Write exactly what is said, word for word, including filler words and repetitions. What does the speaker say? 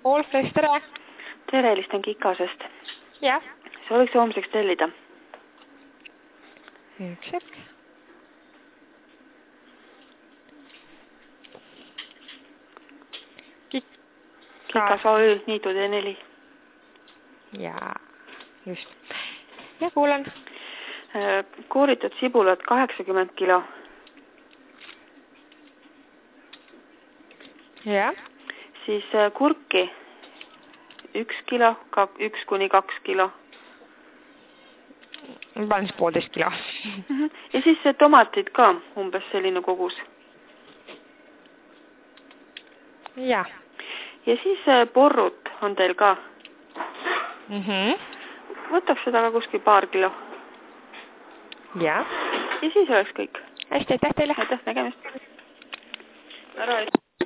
Allfresh, tere! Tere, helistan Kikasest. Jah. Sooviks homseks tellida. Üks hetk. Kik- Kikas O Ü, Niidu T neli. Jaa, just. Ja kuulan. Kooritud sibulat kaheksakümmend kilo. Jah. Siis kurki üks kilo, üks kuni kaks kilo. Panen siis poolteist kilo. Ja siis tomatid ka, umbes selline kogus. Jah. Ja siis porrut on teil ka. Mhm. Võtaks seda ka kuskil paar kilo. Jah. Ja siis oleks kõik. Hästi, aitäh teile. Aitäh, nägemist. Ära, et...